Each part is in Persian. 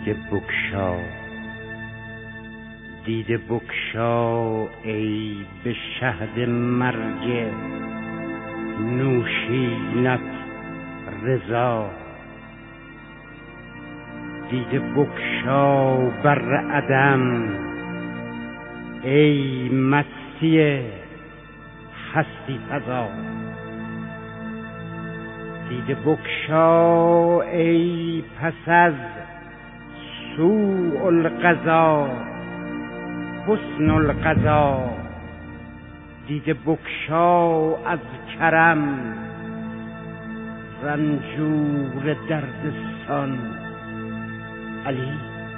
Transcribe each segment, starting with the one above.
دیده بگشا، دیده بگشا ای به شهد مرگ نوشینت رضا. دیده بگشا بر عدم ای مسیح هستی فزا. دیده بگشا ای پس از سوء القضا حسن القضا. دیده بگشا از کرم رنجور دردستان. علی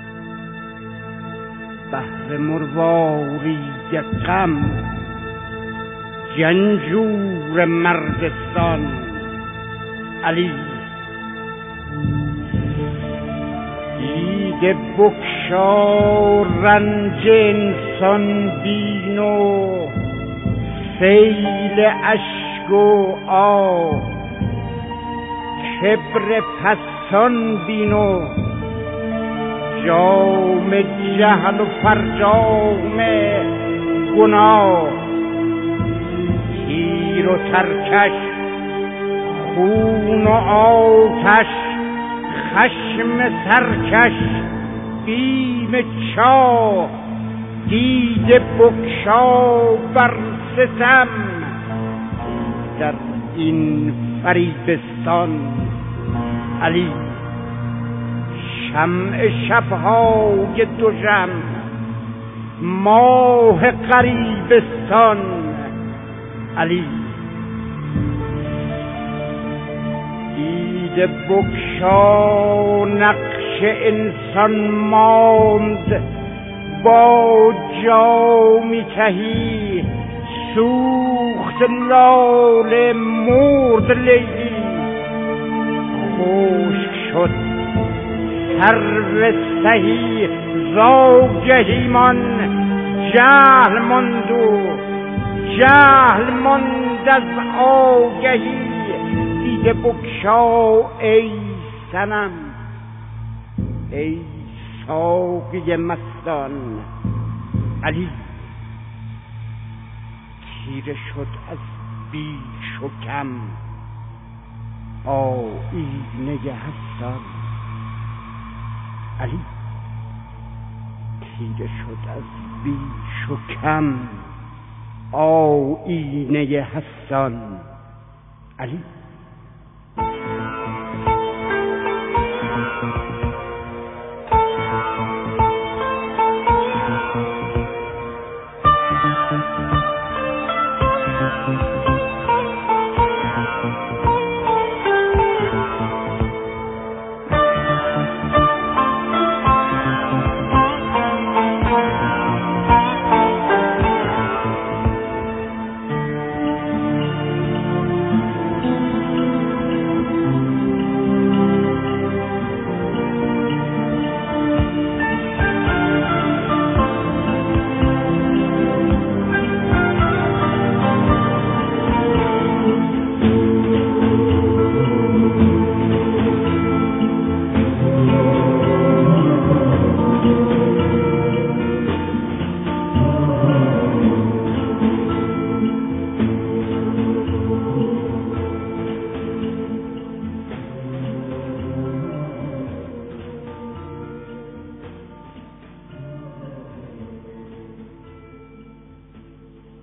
بهر مروارید غم جنجور مردستان. علی دیده بگشا رنج انسان بین و سیل اشک و آه. کبر پستان بین و جام جهل و فرجام گناه. تیر و ترکش خون و آتش خشم سرکش بیم چاه. دیده بگشا بر ستم در این فریبستان. علی شمع شبهای دوژم ماه غریبستان. علی دیده بگشا نقش انسان ماند با جامی تهی سوخت لاله مرد لیلی. خشک شد سرو سهی زاگهیمان جهل ماند و جهل ماند از آگهی. دیده بگشا ای صنم ای ساقی مستان. علی تیره شد از بیش و کم آیینه حسان. علی تیره شد از بیش و کم آیینه حسان. علی